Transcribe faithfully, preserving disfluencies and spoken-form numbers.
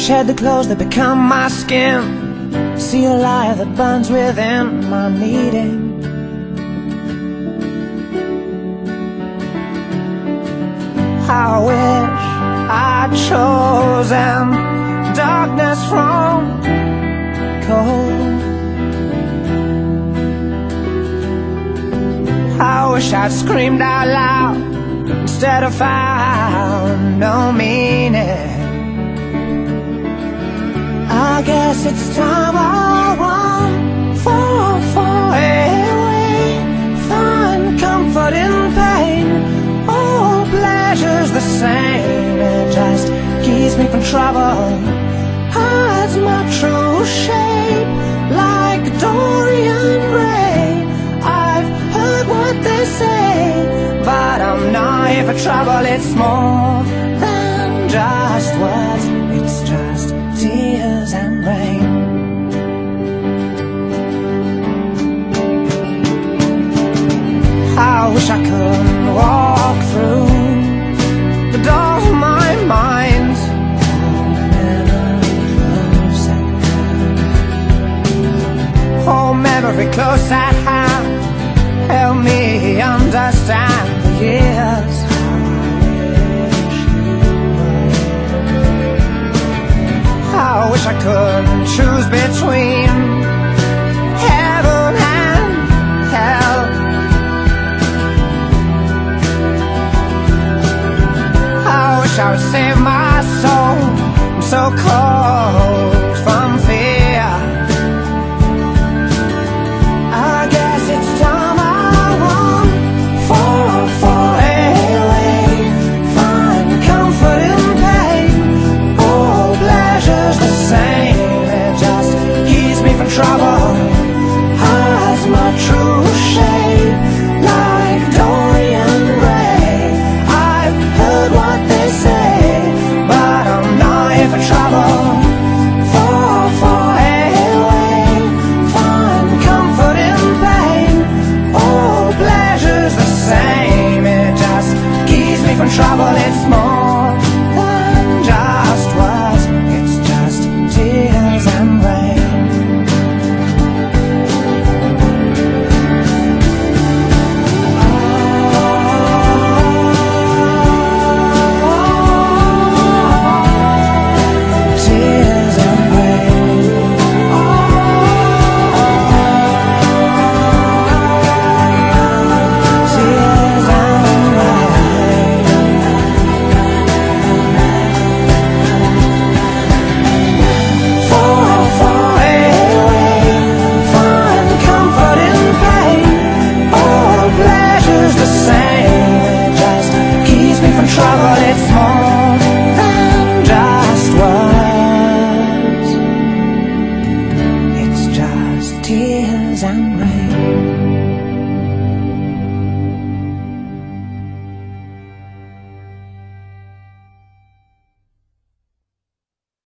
shed the clothes that become my skin, see a light that burns within my needing. I wish I'd chosen darkness from cold. I wish I'd screamed out loud instead of found no meaning. I guess it's time I run, fall far away, find comfort in pain. All pleasure's the same, it just keeps me from trouble, hides my true shape like Dorian Gray. I've heard what they say, but I'm not here for trouble. It's more than just words, it's just tears and rain. I wish I could walk through